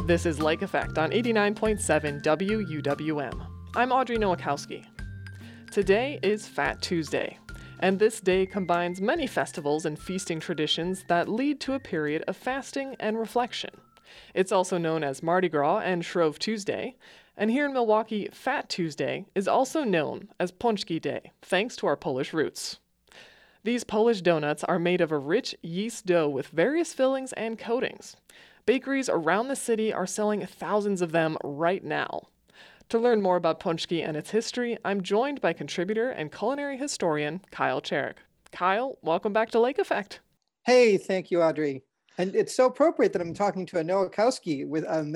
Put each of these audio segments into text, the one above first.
This is Lake Effect on 89.7 WUWM. I'm Audrey Nowakowski. Today is Fat Tuesday, and this day combines many festivals and feasting traditions that lead to a period of fasting and reflection. It's also known as Mardi Gras and Shrove Tuesday, and here in Milwaukee, Fat Tuesday is also known as Pączki Day, thanks to our Polish roots. These Polish donuts are made of a rich yeast dough with various fillings and coatings. Bakeries around the city are selling thousands of them right now. To learn more about Pączki and its history, I'm joined by contributor and culinary historian Kyle Cherek. Kyle, welcome back to Lake Effect. Hey, thank you, Audrey. And it's so appropriate that I'm talking to a Nowakowski on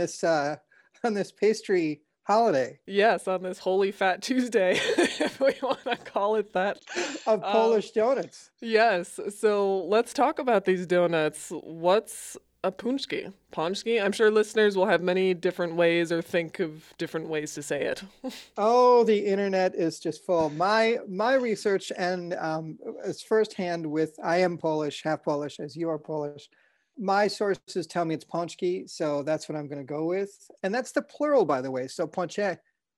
this pastry holiday. Yes, on this Holy Fat Tuesday, if we want to call it that. Of Polish donuts. Yes, so let's talk about these donuts. What's a pączki? Pączki? I'm sure listeners will have many different ways or think of different ways to say it. Oh, the internet is just full. My research and is firsthand with, I am Polish, half Polish, as you are Polish. My sources tell me it's pączki, so that's what I'm going to go with. And that's the plural, by the way. So pączek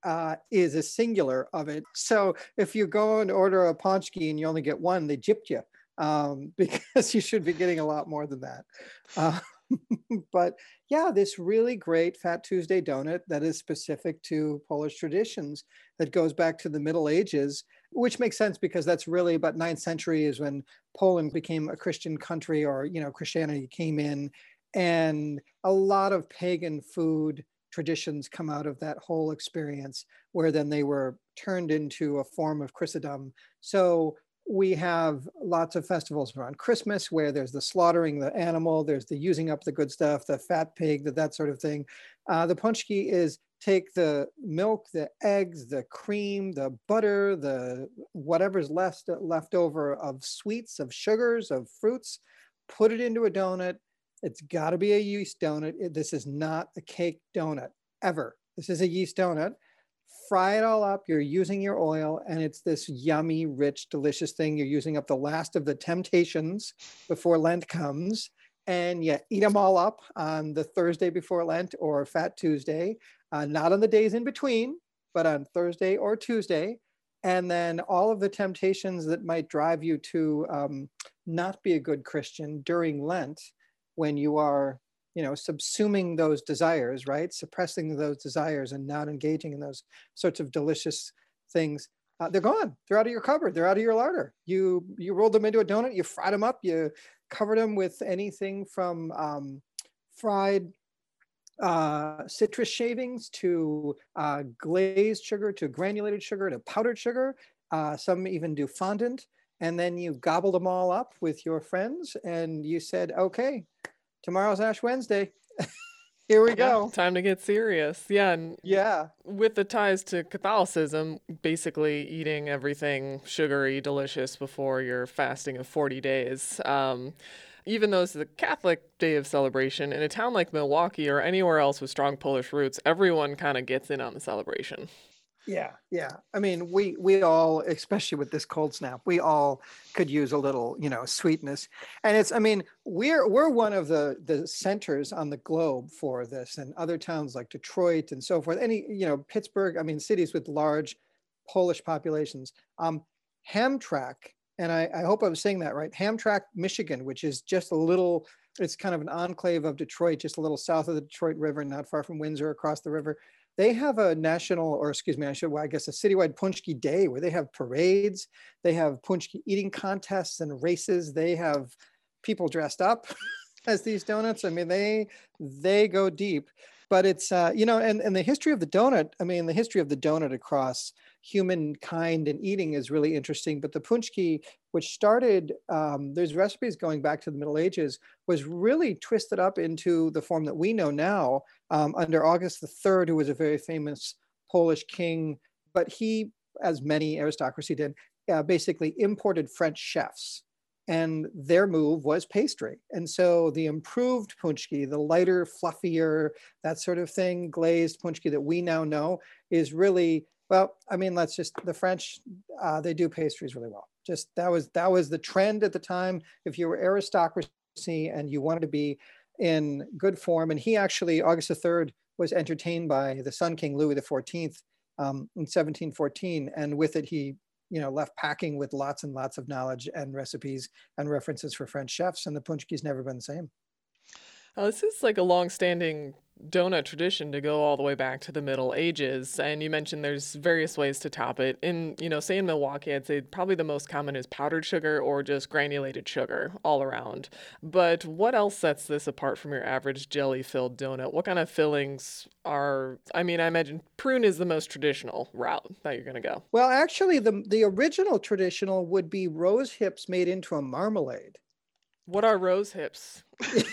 is a singular of it. So if you go and order a pączki and you only get one, they gypped you because you should be getting a lot more than that. But yeah, this really great Fat Tuesday donut that is specific to Polish traditions that goes back to the Middle Ages, which makes sense because that's really about 9th century is when Poland became a Christian country, or, Christianity came in, and a lot of pagan food traditions come out of that whole experience, where then they were turned into a form of Christendom. So we have lots of festivals around Christmas where there's the slaughtering the animal, there's the using up the good stuff, the fat pig, that sort of thing. The pączki is take the milk, the eggs, the cream, the butter, the whatever's left over of sweets, of sugars, of fruits, put it into a donut. It's got to be a yeast donut. This is not a cake donut, ever. This is a yeast donut. Fry it all up. You're using your oil, and it's this yummy, rich, delicious thing. You're using up the last of the temptations before Lent comes, and you eat them all up on the Thursday before Lent or Fat Tuesday, not on the days in between, but on Thursday or Tuesday. And then all of the temptations that might drive you to not be a good Christian during Lent, when you are subsuming those desires, right? Suppressing those desires and not engaging in those sorts of delicious things. They're gone. They're out of your cupboard. They're out of your larder. You rolled them into a donut, you fried them up, you covered them with anything from fried citrus shavings to glazed sugar to granulated sugar to powdered sugar. Some even do fondant. And then you gobbled them all up with your friends and you said, okay, tomorrow's Ash Wednesday. Here we go. Time to get serious. Yeah. And yeah. With the ties to Catholicism, basically eating everything sugary, delicious before your fasting of 40 days. Even though it's the Catholic day of celebration, in a town like Milwaukee or anywhere else with strong Polish roots, everyone kind of gets in on the celebration. Yeah. I mean, we all, especially with this cold snap, we all could use a little, sweetness. And we're one of the centers on the globe for this, and other towns like Detroit and so forth. Pittsburgh, cities with large Polish populations. Hamtramck, and I hope I'm saying that right, Hamtramck, Michigan, which is just it's kind of an enclave of Detroit, just a little south of the Detroit River, not far from Windsor, across the river. They have a national, or excuse me, a citywide Pączki Day where they have parades, they have Pączki eating contests and races, they have people dressed up as these donuts. I mean, they go deep. But it's, and the history of the donut, the history of the donut across humankind and eating is really interesting. But the pączki, which started, there's recipes going back to the Middle Ages, was really twisted up into the form that we know now under August III, who was a very famous Polish king. But he, as many aristocracy did, basically imported French chefs. And their move was pastry. And so the improved pączki, the lighter, fluffier, that sort of thing, glazed pączki that we now know is really, the French, they do pastries really well. Just that was the trend at the time. If you were aristocracy and you wanted to be in good form. And he actually, August the 3rd, was entertained by the Sun King Louis XIV in 1714. And with it, he left packing with lots and lots of knowledge and recipes and references for French chefs. And the punchki's never been the same. This is like a long-standing donut tradition to go all the way back to the Middle Ages. And you mentioned there's various ways to top it. Say in Milwaukee, I'd say probably the most common is powdered sugar or just granulated sugar all around. But what else sets this apart from your average jelly-filled donut? What kind of fillings I imagine prune is the most traditional route that you're going to go. Well, actually, the original traditional would be rose hips made into a marmalade. What are rose hips?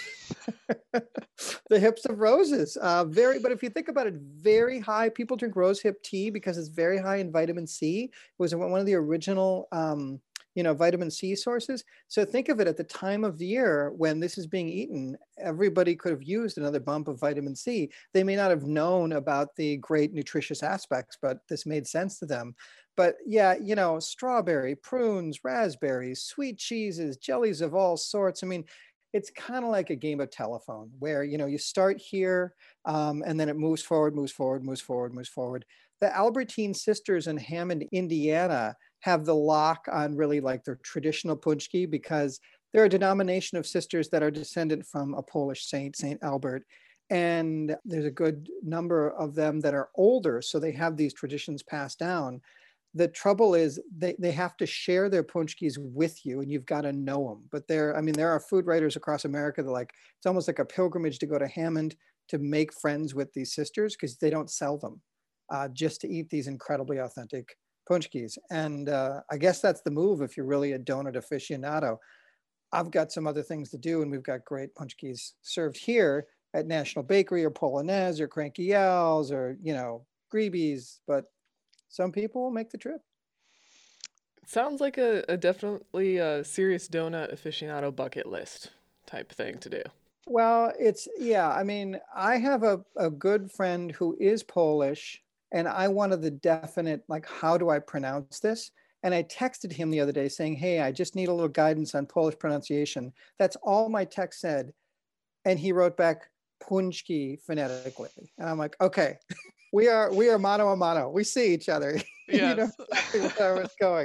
The hips of roses. But if you think about it, very high. People drink rose hip tea because it's very high in vitamin C. It was one of the original, vitamin C sources. So think of it at the time of the year when this is being eaten, everybody could have used another bump of vitamin C. They may not have known about the great nutritious aspects, but this made sense to them. But yeah, strawberry, prunes, raspberries, sweet cheeses, jellies of all sorts. I mean, it's kind of like a game of telephone where, you start here and then it moves forward, moves forward, moves forward, moves forward. The Albertine sisters in Hammond, Indiana have the lock on really like their traditional punchki because they're a denomination of sisters that are descendant from a Polish saint, Saint Albert. And there's a good number of them that are older. So they have these traditions passed down. The trouble is they have to share their punchkis with you and you've got to know them. But there are food writers across America that it's almost like a pilgrimage to go to Hammond to make friends with these sisters because they don't sell them just to eat these incredibly authentic punchkis. And I guess that's the move if you're really a donut aficionado. I've got some other things to do and we've got great punchkis served here at National Bakery or Polonaise or Cranky Al's or, Greeby's, but some people will make the trip. Sounds like a definitely a serious donut aficionado bucket list type thing to do. Well, I have a good friend who is Polish and I wanted the definite, how do I pronounce this? And I texted him the other day saying, hey, I just need a little guidance on Polish pronunciation. That's all my text said. And he wrote back, punchki phonetically. And I'm like, okay. We are mano a mano. We see each other. Yes. You know exactly where I was going.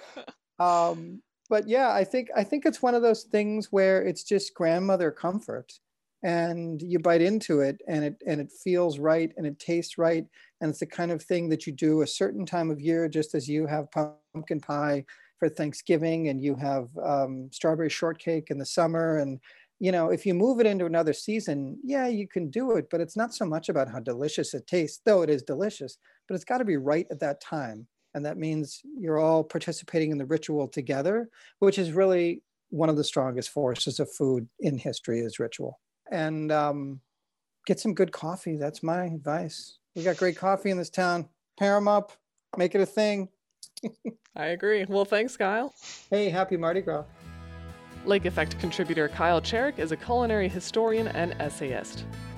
But yeah, I think it's one of those things where it's just grandmother comfort, and you bite into it, and it feels right, and it tastes right, and it's the kind of thing that you do a certain time of year, just as you have pumpkin pie for Thanksgiving, and you have strawberry shortcake in the summer, and if you move it into another season, yeah, you can do it, but it's not so much about how delicious it tastes, though it is delicious, but it's got to be right at that time. And that means you're all participating in the ritual together, which is really one of the strongest forces of food in history is ritual. And get some good coffee. That's my advice. We got great coffee in this town. Pair them up, make it a thing. I agree. Well, thanks, Kyle. Hey, happy Mardi Gras. Lake Effect contributor Kyle Cherrick is a culinary historian and essayist.